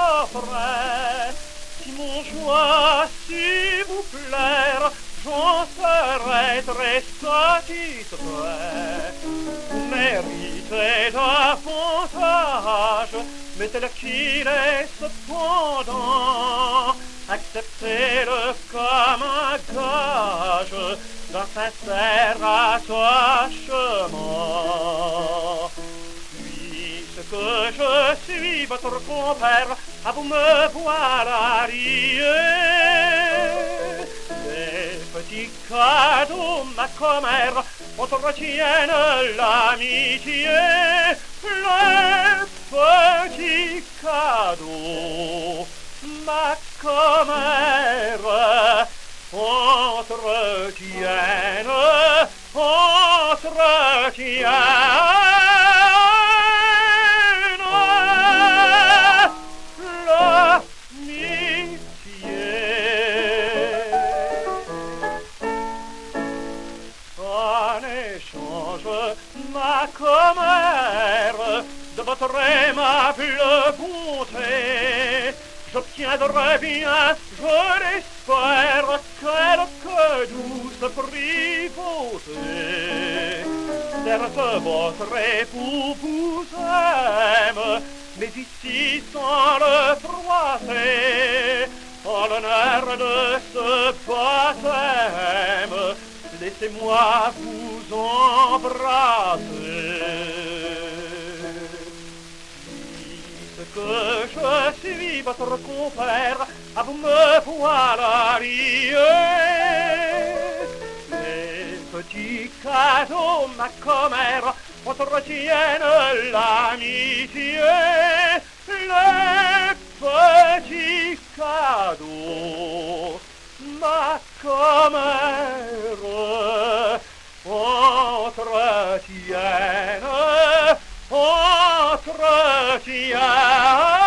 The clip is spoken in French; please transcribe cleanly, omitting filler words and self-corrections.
offrais. Si mon choix, s'il vous plaire, j'en serais très satisfait. Vous méritez davantage, mais tel qu'il est cependant, acceptez-le comme un gage d'un sincère attachement. Puisque je suis votre compère, à vous me voilà lié. Les petits cadeaux, ma commère, entretiennent l'amitié. Les petits cadeaux, ma commère, entretiennent en échange, ma commère, de votre aimable bonté, j'obtiendrai bien, je l'espère, quelque douce privauté. Certes, votre époux vous aime, mais ici sans le froisser, en l'honneur de ce baptême, laissez-moi vous embrasser. Puisque je suis votre compère, à vous me voilà lié. Les petits cadeaux, ma commère, entretiennent l'amitié. Les petits cadeaux, ma commère, entretiennent